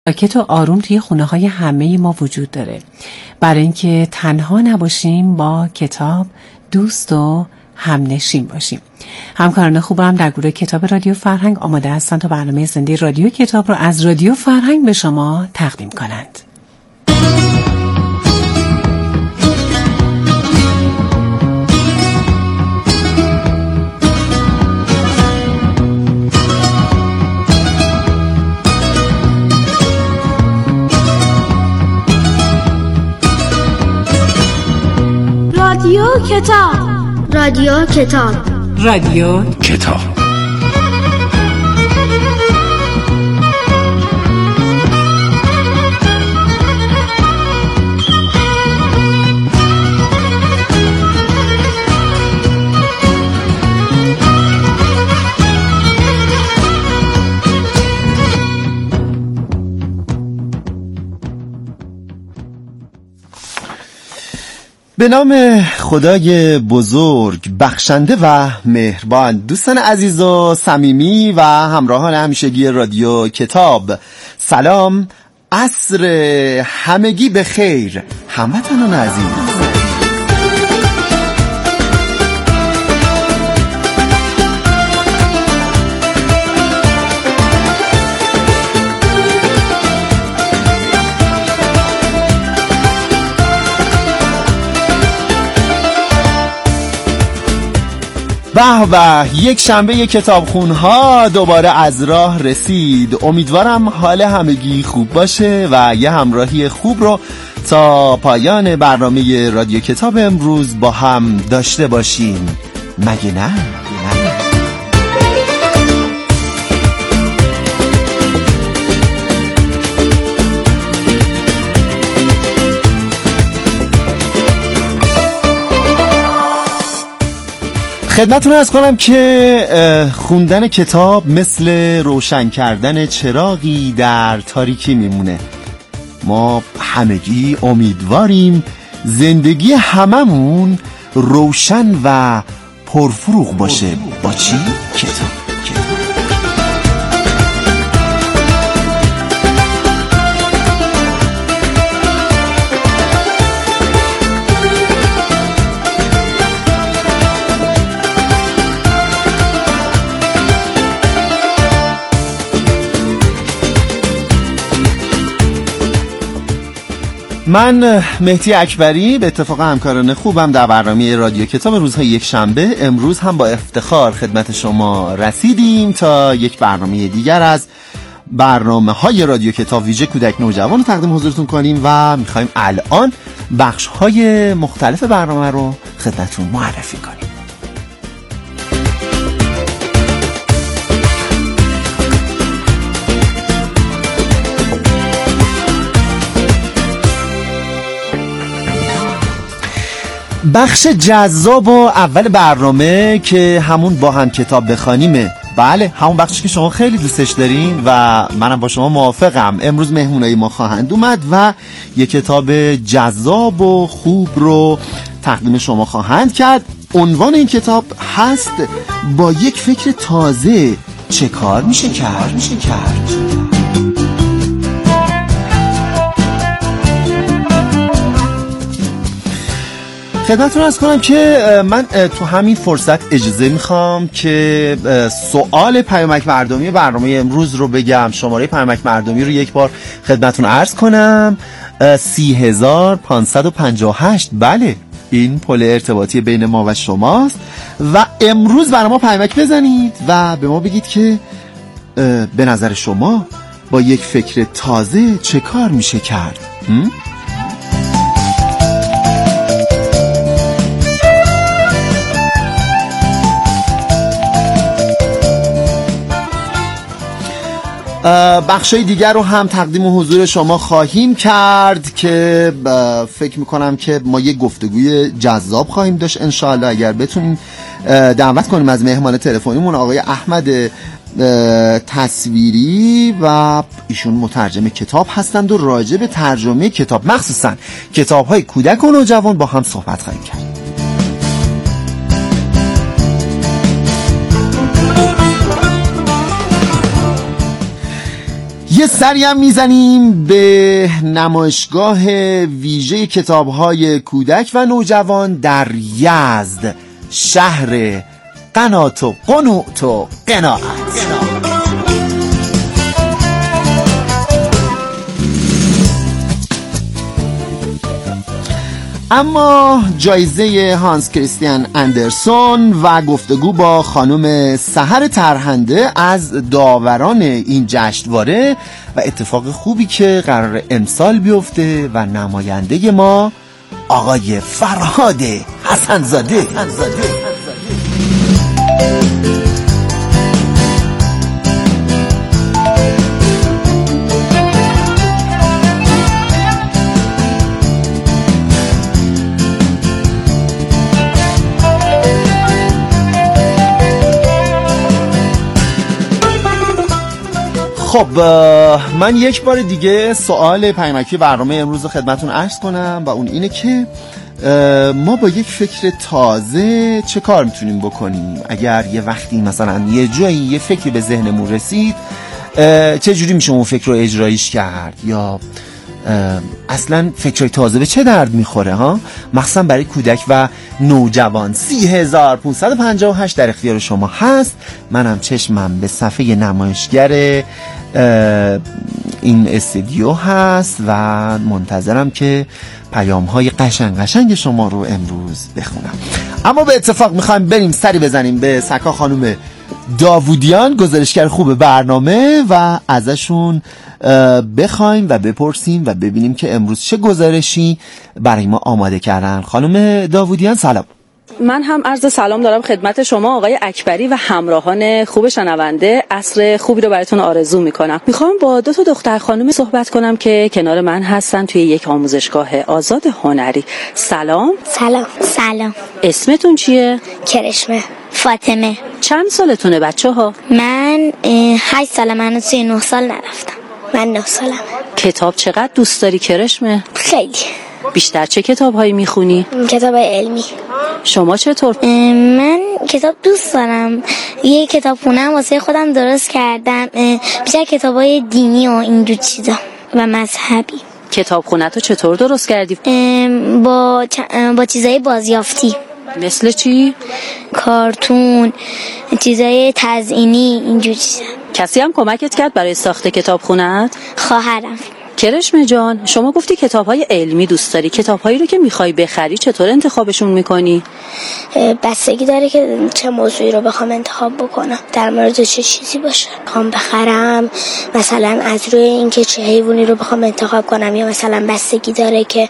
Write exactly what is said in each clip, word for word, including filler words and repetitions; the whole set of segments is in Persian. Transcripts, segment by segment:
ساکت و آروم توی خونه های همه ما وجود داره، برای اینکه تنها نباشیم، با کتاب دوست و همنشین باشیم. همکاران خوبم در گروه کتاب رادیو فرهنگ آماده هستند تا برنامه زنده رادیو کتاب رو از رادیو فرهنگ به شما تقدیم کنند. رادیو کتاب رادیو کتاب رادیو کتاب به نام خدای بزرگ بخشنده و مهربان، دوستان عزیز و صمیمی و همراهان همیشگی رادیو کتاب، سلام، عصر همگی به خیر هموطنان عزیز. به به، یک شنبه کتابخونها دوباره از راه رسید. امیدوارم حال همگی خوب باشه و یه همراهی خوب رو تا پایان برنامه رادیو کتاب امروز با هم داشته باشیم، مگه نه؟ خدمتتون عرض کنم که خوندن کتاب مثل روشن کردن چراغی در تاریکی میمونه. ما همگی امیدواریم زندگی هممون روشن و پرفروغ باشه. با چی؟ کتاب. من مهدی اکبری به اتفاق همکاران خوبم در برنامه رادیو کتاب روزهای یک شنبه امروز هم با افتخار خدمت شما رسیدیم تا یک برنامه دیگر از برنامه های رادیو کتاب ویژه کودک نوجوان رو تقدیم حضورتون کنیم و میخوایم الان بخش های مختلف برنامه رو خدمتتون معرفی کنیم. بخش جذاب و اول برنامه که همون با هم کتاب بخوانیمه. بله، همون بخشی که شما خیلی دوستش دارین و منم با شما موافقم. امروز مهمونای ما خواهند اومد و یک کتاب جذاب و خوب رو تقدیم شما خواهند کرد. عنوان این کتاب هست با یک فکر تازه چه کار میشه کرد میشه کرد خدمتتون عرض کنم که من تو همین فرصت اجازه میخوام که سوال پیامک مردمی برنامه امروز رو بگم. شماره پیامک مردمی رو یک بار خدمتتون عرض کنم: سی هزار پانصد و پنجاه و هشت. بله، این پل ارتباطی بین ما و شماست و امروز برای ما پیامک بزنید و به ما بگید که به نظر شما با یک فکر تازه چه کار میشه کرد؟ هم؟ بخشای دیگر رو هم تقدیم حضور شما خواهیم کرد که فکر میکنم که ما یک گفتگوی جذاب خواهیم داشت انشاءالله اگر بتونیم دعوت کنیم از مهمان تلفنیمون آقای احمد تصویری و ایشون مترجم کتاب هستند و راجع به ترجمه کتاب مخصوصا کتاب‌های کودک و نوجوان با هم صحبت خواهیم کرد. یه سری هم میزنیم به نمایشگاه ویژه کتاب‌های کودک و نوجوان در یزد، شهر قنات و قنوت و قناعت. اما جایزه هانس کریستیان اندرسون و گفتگو با خانم سحر ترهنده از داوران این جشنواره و اتفاق خوبی که قرار امسال بیفته و نماینده ما آقای فرهاد حسن‌زاده. خب من یک بار دیگه سوال پیامکی برنامه امروز خدمتون عرض کنم و اون اینه که ما با یک فکر تازه چه کار میتونیم بکنیم؟ اگر یه وقتی مثلا یه جایی یه فکری به ذهنمون رسید، چه جوری میشه اون فکر رو اجرایش کرد؟ یا اصلا فکرهای تازه به چه درد میخوره ها؟ مخصوصا برای کودک و نوجوان. سی هزار پونصد و پنجاه و هشت در اختیار شما هست. منم چشمم به صفحه نمایشگر این استودیو هست و منتظرم که پیام های قشنگ قشنگ شما رو امروز بخونم. اما به اتفاق میخوایم بریم سری بزنیم به سکا خانم داوودیان، گزارشگر خوب برنامه، و ازشون بخوایم و بپرسیم و ببینیم که امروز چه گزارشی برای ما آماده کردن. خانم داوودیان سلام. من هم عرض سلام دارم خدمت شما آقای اکبری و همراهان خوب شنونده. عصر خوبی رو براتون آرزو میکنم. میخوام با دو تا دختر خانم صحبت کنم که کنار من هستن توی یک آموزشگاه آزاد هنری. سلام. سلام. سلام. اسمتون چیه؟ کرشمه. فاطمه. چند سالتونه بچه ها؟ من هشت سالم. من توی نه سال نرفتم. من نه سالم. کتاب چقدر دوست داری کرشمه؟ خیلی. بیشتر چه کتاب هایی میخونی؟ کتاب علمی. شما چطور؟ من کتاب دوست دارم. یه کتاب خونم واسه خودم درست کردم. بیشتر کتاب های دینی و اینجور چیزا و مذهبی. کتاب خونتو چطور درست کردی؟ با با چیزای بازیافتی. مثل چی؟ کارتون، چیزای تزئینی، اینجور چیزا. کسی هم کمکت کرد برای ساخت کتاب خونت؟ خواهرم. کرشمه جان، شما گفتی کتاب‌های علمی دوست داری. کتاب‌هایی رو که می‌خوای بخری چطور انتخابشون می‌کنی؟ بستگی داره که چه موضوعی رو بخوام انتخاب بکنم، در مورد چه چیزی باشه. بخوام بخرم مثلا از روی اینکه چه حیوانی رو بخوام انتخاب کنم، یا مثلا بستگی داره که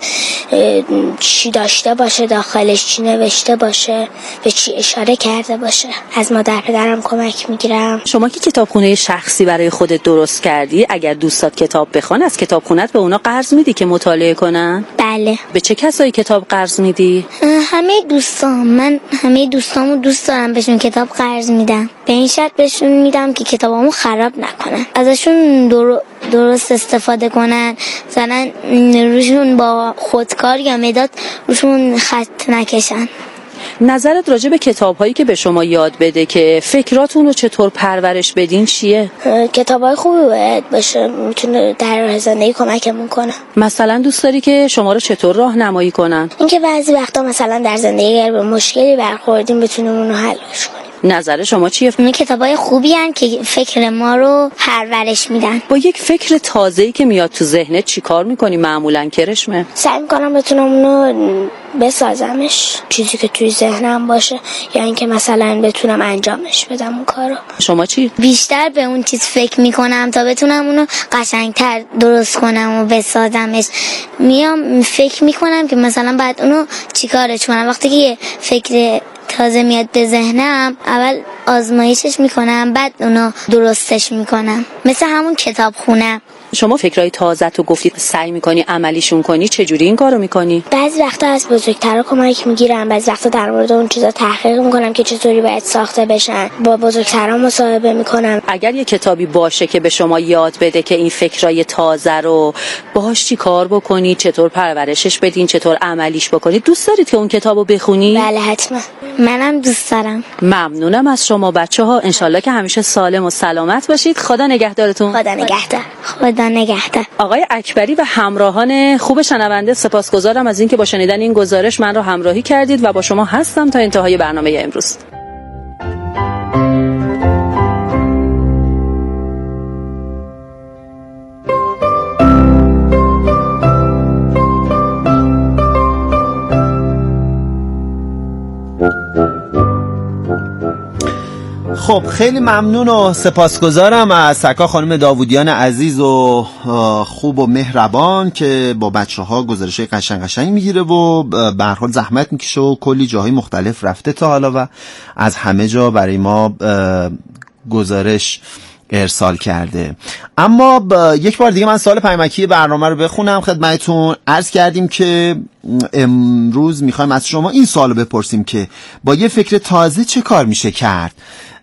چی داشته باشه، داخلش چی نوشته باشه، به چی اشاره کرده باشه. از مادر پدرم کمک می‌گیرم. شما که کتابخونه شخصی برای خودت درست کردی، اگر دوستات کتاب بخوان از کتاب خونت به اونا قرض میدی که مطالعه کنن؟ بله. به چه کسایی کتاب قرض میدی؟ همه دوستام. من همه دوستامو دوست دارم، بهشون کتاب قرض میدم. به این شرط بهشون میدم که کتابامو خراب نکنن، ازشون در... درست استفاده کنن، مثلا روشون با خودکار یا مداد روشون خط نکشن. نظرت راجع به کتاب‌هایی که به شما یاد بده که فکراتون رو چطور پرورش بدین چیه؟ کتاب‌های خوبی باید باشه، میتونه در زندگی کمکمون کنه. مثلا دوست داری که شما رو چطور راهنمایی کنن؟ اینکه بعضی وقتا مثلا در زندگی اگر به مشکلی برخوردیم بتونیم اون رو حلش کنیم. نظر شما چیه؟ این کتابای خوبی هن که فکر ما رو پرورش میدن. با یک فکر تازه‌ای که میاد تو ذهنت چیکار میکنی معمولا کرشمه؟ سعی میکنم بتونم اونو بسازمش، چیزی که توی ذهنم باشه، یا اینکه مثلا بتونم انجامش بدم اون کارو. شما چی؟ بیشتر به اون چیز فکر میکنم تا بتونم اونو قشنگتر درست کنم و بسازمش. میام فکر میکنم که مثلا بعد اونو چیکارش کنم. وقتی که یه فکر تازه میاد به ذهنم، اول آزمایشش میکنم، بعد اونو درستش میکنم. مثل همون کتاب خونه. شما فکرای تازه تو گفتی سعی میکنی عملیشون کنی، چجوری این کارو میکنی؟ بعضی وقتا از بزرگترا کمک میگیرم، بعضی وقتا در مورد اون چیزا تحقیق میکنم که چطوری باید ساخته بشن، با بزرگترا مصاحبه میکنم. اگر یه کتابی باشه که به شما یاد بده که این فکرای تازه رو باهاش چی کار بکنی، چطور پرورشش بدین، چطور عملیش بکنید، دوست دارید که اون کتابو بخونی؟ بله حتما، منم دوست دارم. ممنونم از شما بچه‌ها، انشالله که همیشه سالم و سلامت باشید. خدا نگهدارتون. خدا نگهدار. خدا نگهدار. آقای اکبری و همراهان خوب شنونده، سپاسگزارم از اینکه با شنیدن این گزارش من رو همراهی کردید و با شما هستم تا انتهای برنامه امروز. خب خیلی ممنون و سپاسگزارم از سکا خانم داوودیان عزیز و خوب و مهربان که با بچه ها گزارش قشنگ قشنگ میگیره و به هر حال زحمت میکشه و کلی جاهای مختلف رفته تا حالا و از همه جا برای ما گزارش ارسال کرده. اما یک بار دیگه من سوال پیامکی برنامه رو بخونم خدمتتون. عرض کردیم که امروز میخوایم از شما این سوال رو بپرسیم که با یه فکر تازه چه کار میشه کرد.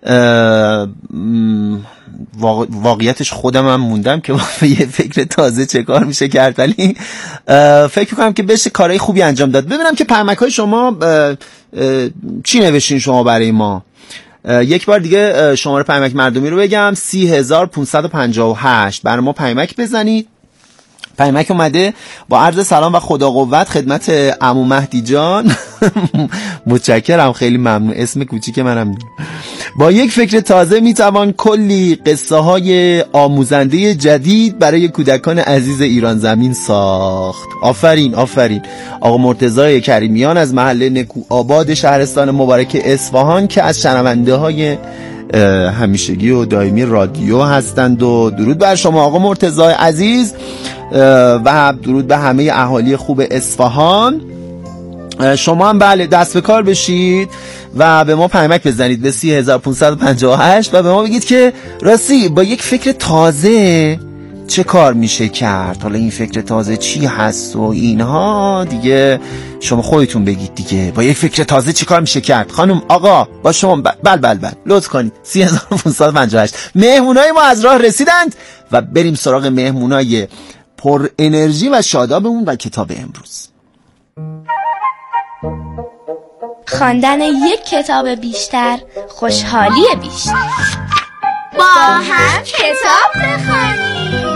واقعیتش خودم هم موندم که با یه فکر تازه چه کار میشه کرد، ولی فکر کنم که بشه کارهای خوبی انجام داد. ببینم که پیامک های شما چی نوشتین شما برای ما. یک بار دیگه شماره پیامک مردمی رو بگم سی هزار پانصد و پنجاه و هشت. برای ما پیامک بزنید. پیامک اومده: با عرض سلام و خدا قوت خدمت عمو مهدی جان. متشکرم، خیلی ممنون، اسم کوچیک منم. با یک فکر تازه میتوان کلی قصه های آموزنده جدید برای کودکان عزیز ایران زمین ساخت. آفرین آفرین. آقا مرتضی کریمیان از محله نکو آباد شهرستان مبارک اصفهان که از شنونده های همیشگی و دائمی رادیو هستند و درود بر شما آقا مرتضی عزیز و درود به همه اهالی خوب اصفهان. شما هم بله دست به کار بشید و به ما پیامک بزنید به سی هزار پانصد و پنجاه و هشت و به ما بگید که راستی با یک فکر تازه چه کار میشه کرد. حالا این فکر تازه چی هست و اینها دیگه شما خودتون بگید دیگه. با یک فکر تازه چی کار میشه کرد خانم آقا؟ با شما بل بل بل لطف کنید. سی هزار پانصد و پنجاه و هشت. مهمونای ما از راه رسیدند و بریم سراغ مهمونای پر انرژی و شادابمون و کتاب امروز. خواندن یک کتاب بیشتر، خوشحالی بیشتر. با هم کتاب بخونیم.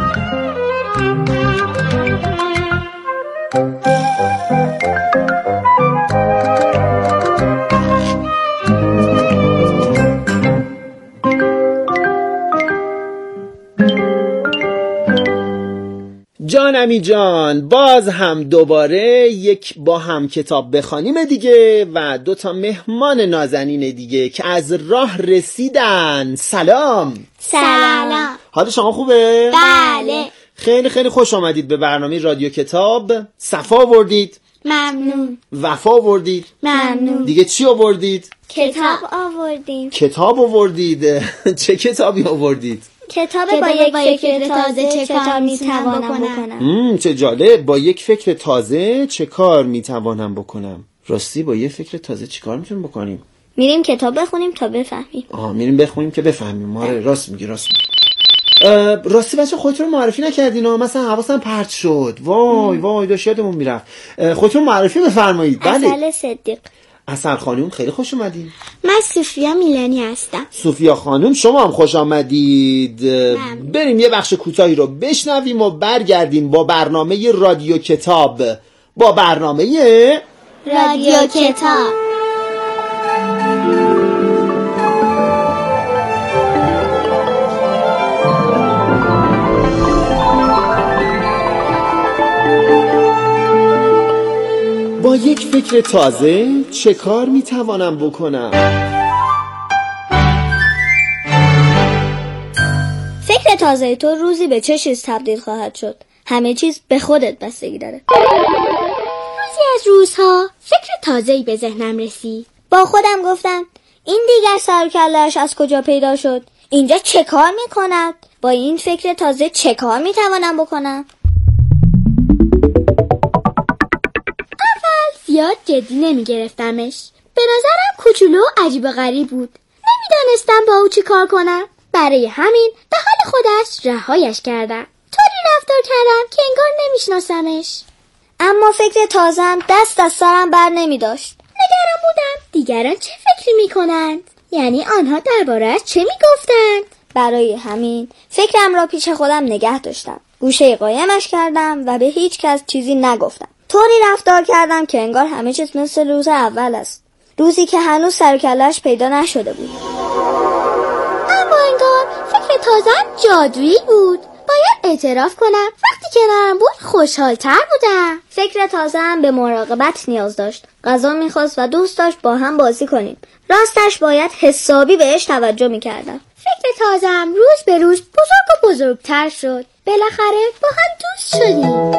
جانمی جان، باز هم دوباره یک با هم کتاب بخوانیم دیگه و دو تا مهمان نازنین دیگه که از راه رسیدن. سلام. سلام. حال شما خوبه؟ بله. خیلی خیلی خوش آمدید به برنامه رادیو کتاب. صفا آوردید؟ ممنون. وفا آوردید؟ ممنون. دیگه چی آوردید؟ کتاب آوردیم. کتاب آوردید. چه کتابی آوردید؟ کتاب با یک فکر تازه چه کار میتوانم بکنم. چه جالب. با یک فکر تازه چه کار میتوانم بکنم. راستی با یک فکر تازه چی کار میتونیم بکنیم؟ میریم کتاب بخونیم تا بفهمیم. آها میریم بخونیم که بفهمیم. آره راست میگی راست میگی. راستی بچه خودتون رو معرفی نکردین ها. مثلا حواسم پرت شد. وای وای داشت یادمون میرفت. خودتون معرفی بفرمایید. بله. اصل صدیق. اصل خانم خیلی خوش اومدین. من صوفیا میلانی هستم. صوفیا خانم شما هم خوش آمدید. بریم یه بخش کوتاهی رو بشنویم و برگردیم با برنامه رادیو کتاب. با برنامه رادیو کتاب. با یک فکر تازه چه کار میتوانم بکنم؟ فکر تازه تو روزی به چه چیز تبدیل خواهد شد؟ همه چیز به خودت بستگی داره. روزی از روزها فکر تازه‌ای به ذهنم رسید. با خودم گفتم این دیگر سر و کله‌اش از کجا پیدا شد؟ اینجا چه کار میکند؟ با این فکر تازه چه کار میتوانم بکنم؟ اول زیاد جدی نمیگرفتمش. به نظرم کوچولو و عجیب و غریب بود. نمیدانستم با او چی کار کنم. برای همین به حال خودش رهایش کردم. طوری رفتار کردم که انگار نمیشناسمش. اما فکر تازم دست از سرم بر نمی داشت. نگران بودم دیگران چه فکری می کنند؟ یعنی آنها درباره‌اش چه می گفتند؟ برای همین فکرم را پیش خودم نگه داشتم. گوشه قایمش کردم و به هیچ کس چیزی نگفتم. طوری رفتار کردم که انگار همه چیز مثل روز اول است. روزی که هنوز سر و کله‌اش پیدا نشده بود. اما انگار فکر تازم جادویی بود. باید اعتراف کنم وقتی کنارم بود خوشحال‌تر بودم. فکر تازم به مراقبت نیاز داشت. غذا می‌خواست و دوست داشت با هم بازی کنیم. راستش باید حسابی بهش توجه می‌کردم. فکر تازم روز به روز بزرگ و بزرگتر شد. بالاخره با هم دوست شدیم.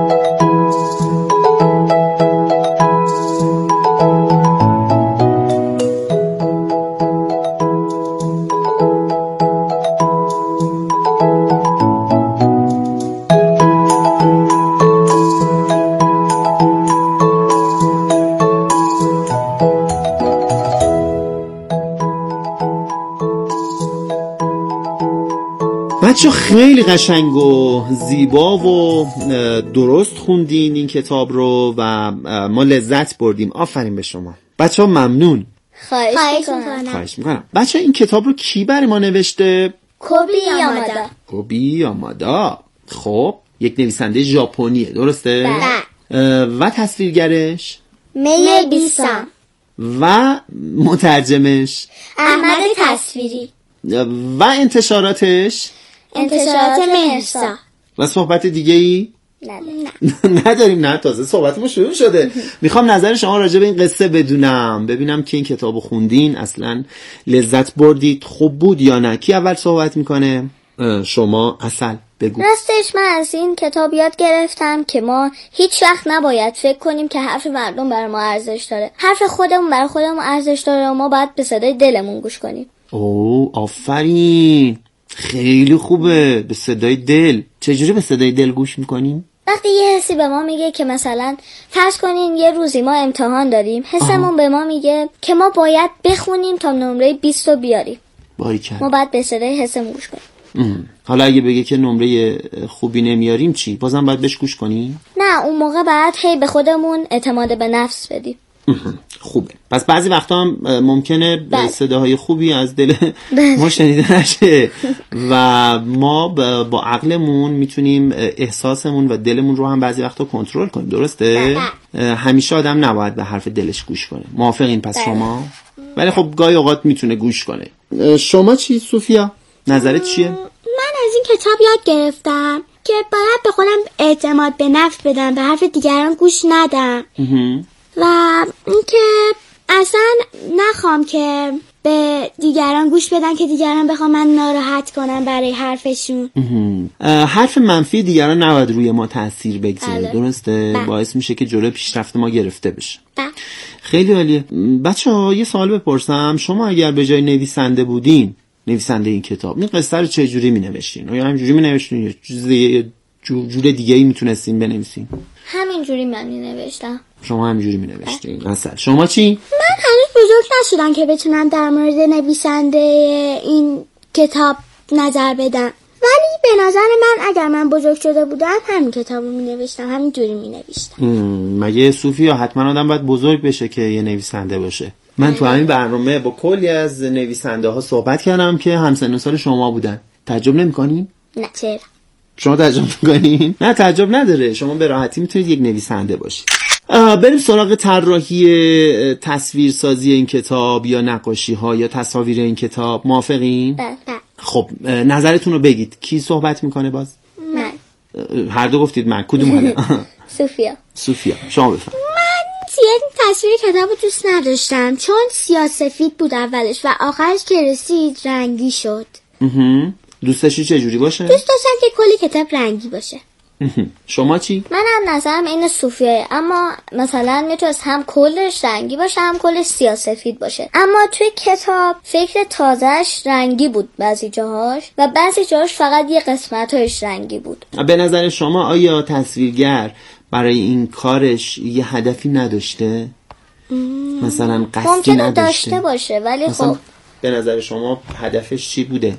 بچه خیلی قشنگ و زیبا و درست خوندین این کتاب رو و ما لذت بردیم. آفرین به شما بچه ها. ممنون. خواهش میکنم. خواهش میکنم. بچه این کتاب رو کی برای ما نوشته؟ کوبی یامادا. کوبی یامادا. خب یک نویسنده ژاپنیه، درسته؟ بله. و تصویرگرش؟ می بیسام. و مترجمش؟ احمد تصویری. و انتشاراتش؟ انتشارات مهرسا. و صحبت دیگه ای؟ نه نداریم. نه تازه صحبت ما شروع شده. میخوام نظر شما راجع به این قصه بدونم، ببینم که این کتابو خوندین اصلا لذت بردید، خوب بود یا نه. کی اول صحبت میکنه؟ شما. اصل بگو. راستش من از این کتاب یاد گرفتم که ما هیچ وقت نباید فکر کنیم که حرف مردم برای ما ارزش داره. حرف خودمون برای خودمون ارزش داره و ما باید به صدای دلمون گوش کنیم. اوه آفرین، خیلی خوبه. به صدای دل. چجوری به صدای دل گوش میکنیم؟ وقتی یه حسی به ما میگه که مثلا فرض کنین یه روزی ما امتحان داریم، حسمون به ما میگه که ما باید بخونیم تا نمره بیست رو بیاریم. باریکن. ما باید به صدای حسمون گوش کنیم. حالا اگه بگه که نمره خوبی نمیاریم چی؟ بازم باید بهش گوش کنیم؟ نه، اون موقع باید هی به خودمون اعتماد به نفس بدیم. خوبه. پس بعضی وقتا هم ممکنه بله. صداهای خوبی از دل ما شنیده نشه و ما با عقلمون میتونیم احساسمون و دلمون رو هم بعضی وقتا کنترل کنیم، درسته؟ بله. همیشه آدم نباید به حرف دلش گوش کنه. موافقین پس بله. شما؟ ولی خب گاهی اوقات میتونه گوش کنه. شما چی سوفیا؟ نظرت چیه؟ من از این کتاب یاد گرفتم که باید به خودم اعتماد به نفس بدم، به حرف دیگران گوش ندم و اینکه اصلا نخوام که به دیگران گوش بدن که دیگران بخوام من ناراحت کنم برای حرفشون. حرف منفی دیگران نباید روی ما تاثیر بگذاره، درسته؟ بله. باعث میشه که جلوی پیشرفت ما گرفته بشه. بله. خیلی عالیه. بچه‌ها یه سوال بپرسم، شما اگر به جای نویسنده بودین، نویسنده این کتاب، این قصه رو چه جوری مینوشتین؟ یا همینجوری مینوشتین یا چیز جور دیگه ای میتونستین بنویسین؟ همین جوری من مینوشتم. شما همینجوری مینوشتین. مثلا شما چی؟ من هنوز بزرگ نشدم که بتونم در مورد نویسنده این کتاب نظر بدم، ولی به نظر من اگر من بزرگ شده بودم همین کتاب رو مینوشتم، همین جوری مینوشتم. مگه صوفیا حتما آدم باید بزرگ بشه که یه نویسنده باشه؟ من تو همین برنامه با کلی از نویسنده ها صحبت کردم که همسن و سال شما بودن. تعجب نمی‌کنین؟ نه چرا؟ شما تعجب می‌کنین؟ نه تعجب نداره، شما به راحتی میتونید یک نویسنده باشید. بریم سراغ طراحی تصویرسازی این کتاب یا نقاشی ها یا تصاویر این کتاب. موافقین؟ بله. خب نظرتون رو بگید. کی صحبت میکنه باز؟ من. هر دو گفتید من. کدوم حاله؟ سوفیا. سوفیا شما بفرمایید. من زیاد تصویر کتابو دوست نداشتم چون سیاه سفید بود اولش و آخرش که رسید رنگی شد. دوست داشتی چه جوری باشه؟ دوست داشتم که کلی کتاب رنگی باشه. شما چی؟ من هم نظرم این صوفیه، اما مثلا میتونست هم کلش رنگی باشه هم کلش سیاه‌سفید باشه. اما توی کتاب فکر تازهش رنگی بود بعضی جاهاش و بعضی جاهاش فقط یه قسمتش رنگی بود. به نظر شما آیا تصویرگر برای این کارش یه هدفی نداشته؟ مم. مثلا قصدی ممکنه نداشته؟ داشته باشه ولی خب به نظر شما هدفش چی بوده؟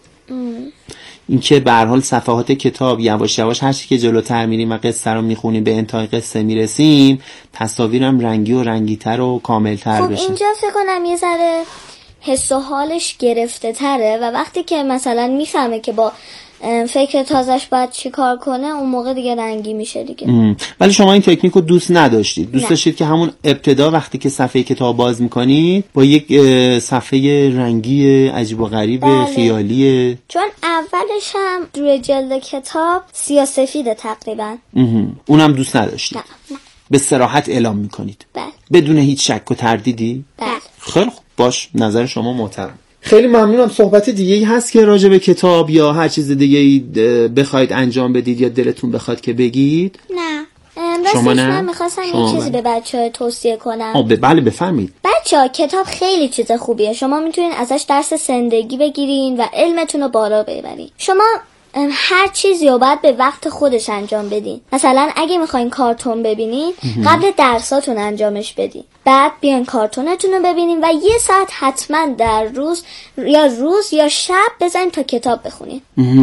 اینکه به هر حال صفحات کتاب یواش یواش هر چی که جلوتر میریم و قصه رو میخونیم به انتهای قصه میرسیم تصاویرم رنگی و رنگی‌تر و کامل‌تر خب بشه. اینجا فکر کنم یه ذره حس و حالش گرفته تره و وقتی که مثلا میفهمه که با فکر تازش باید چی کار کنه اون موقع دیگه رنگی میشه دیگه. ام. ولی شما این تکنیک رو دوست نداشتید؟ دوست داشتید که همون ابتدا وقتی که صفحه کتاب باز میکنید با یک صفحه رنگی عجیب و غریب بله. خیالیه، چون اولش هم روی جلد کتاب سیاه‌سفیده تقریبا. اونم دوست نداشتید؟ نه نه. به صراحت اعلام میکنید؟ بله. بدون هیچ شک و تردیدی؟ بله. خیلی خوب، باش، نظر شما محترم. خیلی ممنونم. صحبت دیگه ای هست که راجع به کتاب یا هر چیز دیگه ای بخواید انجام بدید یا دلتون بخواد که بگید؟ نه. شما نه؟ من میخواستم یه چیزی به بچه‌ها توصیه کنم. آه بله بفرمایید. بچه‌ها کتاب خیلی چیز خوبیه. شما میتونین ازش درس زندگی بگیرین و علمتون رو بالا ببرین. شما هر چیزی رو باید به وقت خودش انجام بدین. مثلا اگه میخواین کارتون ببینین قبل درساتون انجامش بدین، بعد بیان کارتونتون رو ببینین و یه ساعت حتما در روز یا روز یا شب بزنین تا کتاب بخونین.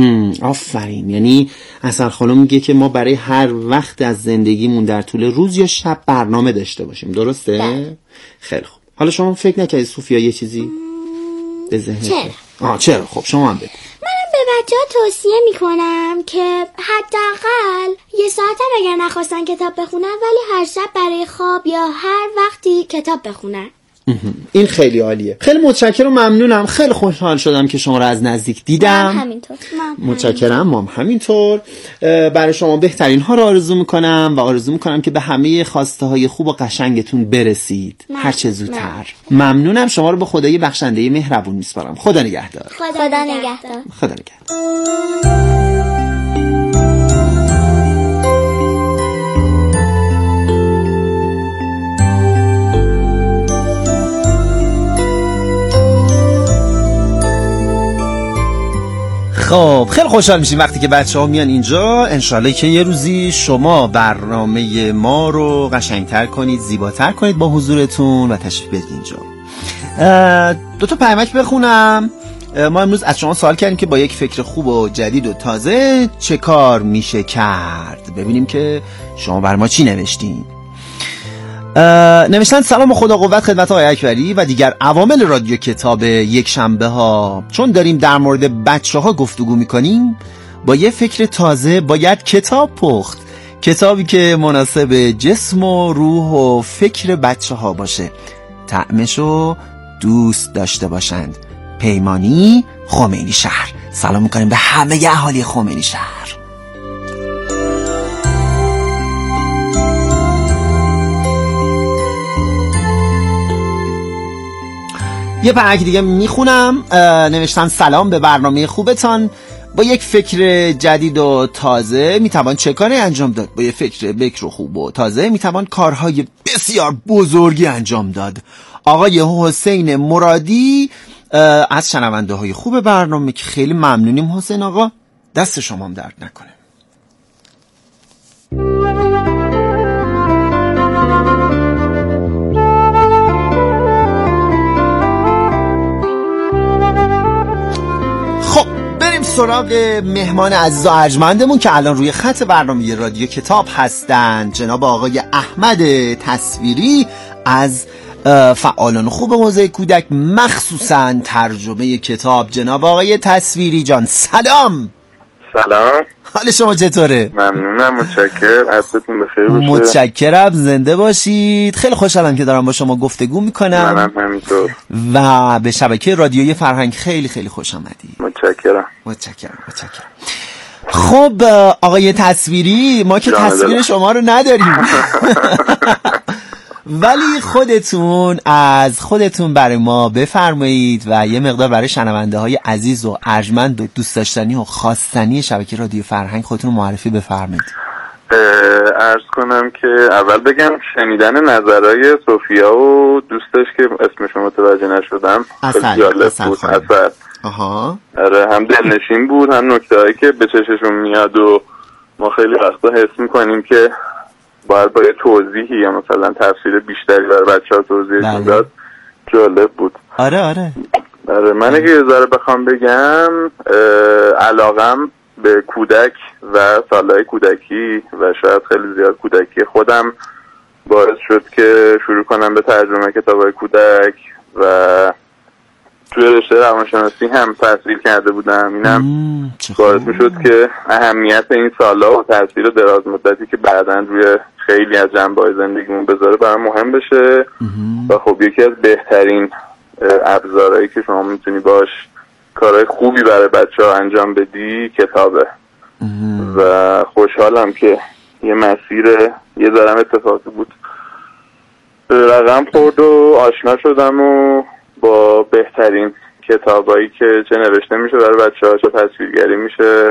آفرین. یعنی اصل خانم میگه که ما برای هر وقت از زندگیمون در طول روز یا شب برنامه داشته باشیم، درسته؟ ده. خیلی خوب. حالا شما فکر نکردید صوفیا یه چیزی به ذهنت؟ چرا؟ آه چرا؟ خب شما هم بگید. به بچه ها توصیه میکنم که حداقل یه ساعت اگر نخواستن کتاب بخونن ولی هر شب برای خواب یا هر وقتی کتاب بخونن. این خیلی عالیه. خیلی متشکرم و ممنونم. خیلی خوشحال شدم که شما رو از نزدیک دیدم. من همینطور. متشکرم. ما همینطور. برای شما بهترین ها رو آرزو میکنم و آرزو میکنم که به همه خواسته های خوب و قشنگتون برسید هر چه زودتر. ممنونم. شما رو به خدای بخشنده مهربون میسپارم. خدا نگهدار. خدا نگهدار. خدا نگهدار. خب خیلی خوشحال میشیم وقتی که بچه ها میان اینجا. انشالله که یه روزی شما برنامه ما رو قشنگتر کنید، زیباتر کنید با حضورتون و تشریف بیارید اینجا. دو تا پیامک بخونم. ما امروز از شما سوال کردیم که با یک فکر خوب و جدید و تازه چه کار میشه کرد. ببینیم که شما بر ما چی نوشتین. نوشتن سلام و خدا قوت خدمت آقای اکبری و دیگر عوامل رادیو کتاب یک شنبه ها. چون داریم در مورد بچه ها گفتگو میکنیم با یه فکر تازه باید کتاب پخت، کتابی که مناسب جسم و روح و فکر بچه ها باشه، طعمشو دوست داشته باشند. پیمانی، خمینی شهر. سلام میکنیم به همه اهالی خمینی شهر. یه پرک دیگه میخونم. نوشتن سلام به برنامه خوبتان. با یک فکر جدید و تازه میتوان چه کاری انجام داد؟ با یک فکر بکر و خوب و تازه میتوان کارهای بسیار بزرگی انجام داد. آقای حسین مرادی از شنونده های خوب برنامه که خیلی ممنونیم. حسین آقا دست شما هم درد نکنه. سراغ مهمان عزیز و ارجمندمون که الان روی خط برنامه رادیو کتاب هستند، جناب آقای احمد تصویری از فعالان خوب حوزه کودک مخصوصا ترجمه کتاب. جناب آقای تصویری جان سلام. سلام، حال شما چطوره؟ ممنونم، متشکرم. عزتون بخیر باشه. متشکرم، زنده باشید. خیلی خوشحالم که دارم با شما گفتگو میکنم. منم همینطور. و به شبکه رادیویی فرهنگ خیلی خیلی خوش آمدید. متشکرم. متشکرم متشکرم. خب آقای تصویری، ما که تصویر شما رو نداریم. ولی خودتون از خودتون برای ما بفرمایید و یه مقدار برای شنونده های عزیز و ارجمند و دوست داشتنی و خواستنی شبکه رادیو فرهنگ خودتون معرفی بفرمایید. عرض کنم که اول بگم شنیدن نظرهای سوفیا و دوستش که اسمش متوجه نشدم خیلی جالب بود. اصلا آها آره، هم دلنشین بود، هم نکته‌هایی که به چششون میاد و ما خیلی وقتا حس میکنیم که باید با یه توضیحی یا مثلا تفسیر بیشتری برای بچه‌ها توضیحشون داد. جالب بود. آره آره آره من اگه یه ذره بخوام بگم علاقم به کودک و سالهای کودکی و شاید خیلی زیاد کودکی خودم باعث شد که شروع کنم به ترجمه کتاب‌های کودک و توی رشته روانشناسی هم تحصیل کرده بودم. اینم باعث میشد که اهمیت این سالها و تاثیر دراز مدتی که بعداً روی خیلی از جنبه‌های زندگیمون بذاره برام مهم بشه و خب یکی از بهترین ابزارهایی که شما میتونی باش کارهای خوبی برای بچه‌ها انجام بدی کتابه و خوشحالم که یه مسیر یه ذرم اتفاقی بود رقم خورد و آشنا شدم و با بهترین کتابایی که چه نوشته میشه برای بچه‌ها چه تصویرگری میشه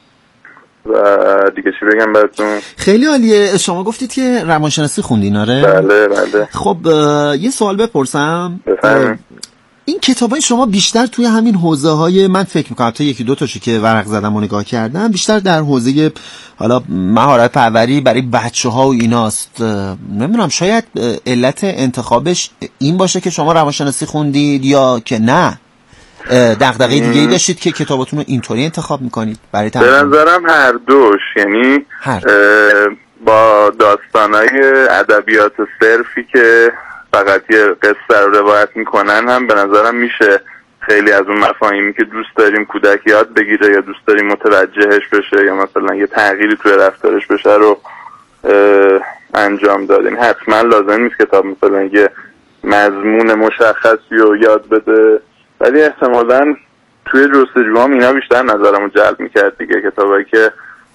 و دیگه چی بگم براتون. خیلی عالیه. شما گفتید که روانشناسی خوندین آره؟ بله بله. خب یه سوال بپرسم. بفرمایید. این کتابای شما بیشتر توی همین حوزه های من فکر میکنم تا یکی دو تاشو که ورق زدم و نگاه کردم بیشتر در حوزه حالا مهارت پروری برای بچه‌ها و ایناست. نمیدونم شاید علت انتخابش این باشه که شما روانشناسی خوندید یا که نه دغدغه دیگه‌ای داشتید که کتاباتون رو اینطوری انتخاب میکنید برای ترجمه؟ به نظرم هر دوش، یعنی هر. با داستانای ادبیات صرفی که فقط یه قصه رو روایت میکنن هم به نظرم میشه خیلی از اون مفاهیمی که دوست داریم کودک یاد بگیره یا دوست داریم متوجهش بشه یا مثلا یه تغییری توی رفتارش بشه رو انجام دادیم. حتما لازم نیست کتاب مثلا یه مضمون مشخصی رو یاد بده، ولی احتمالاً توی جستجوام اینا بیشتر نظرمو جلب میکرد دیگه. کتابایی که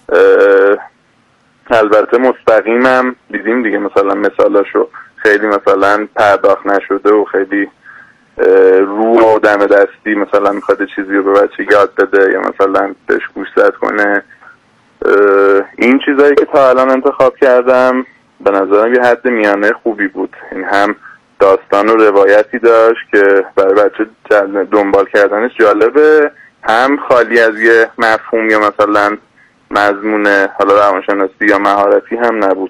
البته مستقیمم دیدیم دیگه، مثلا مثالاشو خیلی مثلا پرداخت نشده و خیلی رو و دم دستی مثلا میخواد چیزی رو به بچه یاد بده یا مثلا بهش گوشزد کنه. این چیزایی که تا الان انتخاب کردم به نظرم یه حد میانه خوبی بود. این هم داستان و روایتی داشت که برای بچه دنبال کردنش جالبه، هم خالی از یه مفهوم یا مثلا مضمون حالا روانشناسی یا مهارتی هم نبود.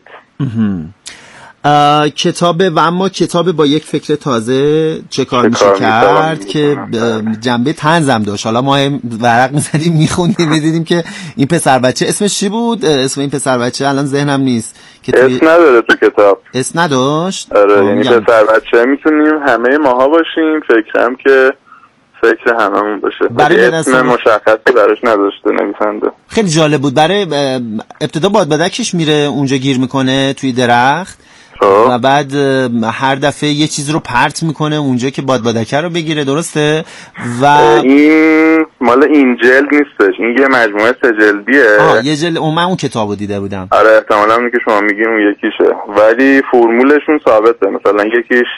کتاب و اما کتاب با یک فکر تازه چه کار میشه کرد که جنبه طنزم داشت. حالا ما ورق میزدیم میخوندیم میدیدیم که این پسر بچه اسمش چی بود؟ اسم این پسر بچه الان ذهنم نیست که توی... اسم نداره تو کتاب. اسم نداشت؟ آره یعنی پسر بچه میتونیم همه ماها باشیم، فکرم که فکر هممون باشه، برای اسم مشخصی براش نداشته نویسنده. خیلی جالب بود. برای ابتدا بادبادکش میره اونجا گیر میکنه توی درخت و بعد هر دفعه یه چیز رو پرت میکنه اونجا که بادبادکه رو بگیره، درسته؟ و این مال این جلد نیستش، این یه مجموعه سه جلدیه. آه یه جلد اون من اون کتابو دیده بودم. آره احتمالاً اونی که شما میگین اون یکیشه، ولی فرمولشون ثابته. مثلا یکیش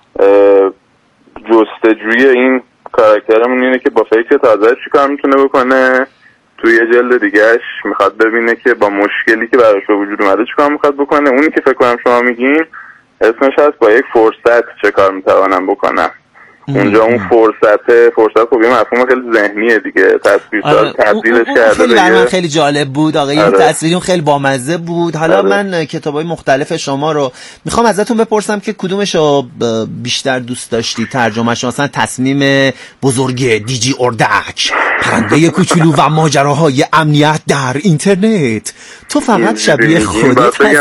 جستجوی این کاراکترمون اینه که با فکر تازه چی کار میتونه بکنه، توی یه جلد دیگهش میخواد ببینه که با مشکلی که براش به وجود اومده چیکار میخواد بکنه. اونی که فکر کنم شما میگین اسمش هست با یک فرصت چه کار میتوانم بکنم. اونجا اون فرصت فرصت خب یه مفهوم خیلی ذهنیه دیگه، تصویرساز تبدیلش کرده. خیلی برای من خیلی جالب بود آقا، این تصویرون خیلی بامزه بود. حالا آره. من کتابای مختلف شما رو میخوام ازتون بپرسم که کدومش رو بیشتر دوست داشتی ترجمهش؟ مثلا تصمیم بزرگ دیجی اردک، پرنده کوچولو و ماجراهای امنیت در اینترنت، تو فقط شبیه خودت هستی.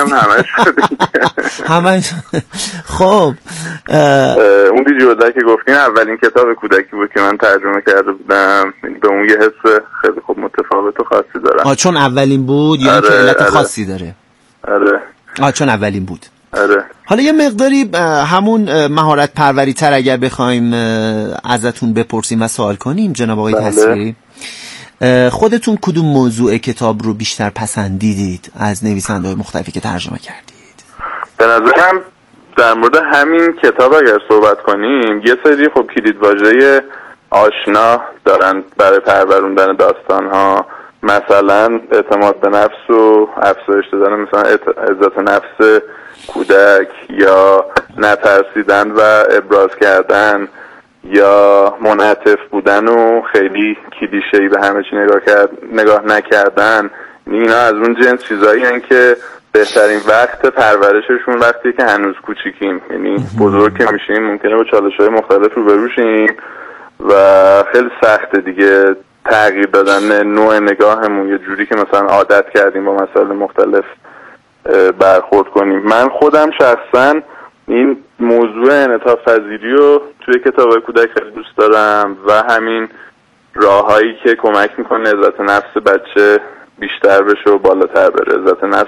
همش خب اون دیجی اردک که گفتین اولین کتاب کودکی بود که من ترجمه کرده بودم، به اون یه حس خیلی خوب متفاوت و خاصی دارم. آه چون اولین بود یا آره، که علت آره. خاصی داره؟ آره آه چون اولین بود. آره. حالا یه مقداری همون مهارت پروری تر اگر بخوایم ازتون بپرسیم و سوال کنیم جناب آقای بله. تصویری، خودتون کدوم موضوع کتاب رو بیشتر پسندیدید از نویسنده‌های مختلفی که ترجمه کردید؟ به نظرم در مورد همین کتاب اگر صحبت کنیم، یه سری خب کلیدواژه آشنا دارن برای پروروندن داستان‌ها، مثلا اعتماد به نفس و افزایش دادن مثلا عزت نفس کودک، یا نترسیدن و ابراز کردن، یا منعطف بودن و خیلی کلیشه‌ای به همه چی نگاه کرد نگاه نکردن. اینا از اون جنس چیزایی هستن که بهترین وقت پرورششون وقتی که هنوز کوچیکیم، یعنی بزرگ که میشیم ممکنه با چالش‌های مختلف روبرو شیم و خیلی سخته دیگه تغییر دادن نوع نگاهمون، یه جوری که مثلا عادت کردیم با مسائل مختلف برخورد کنیم. من خودم شخصا این موضوع انعطاف پذیری رو توی کتاب‌های کودک خیلی دوست دارم و همین راههایی که کمک میکنه عزت نفس بچه بیشتر بشه و بالاتر بره. عزت نفس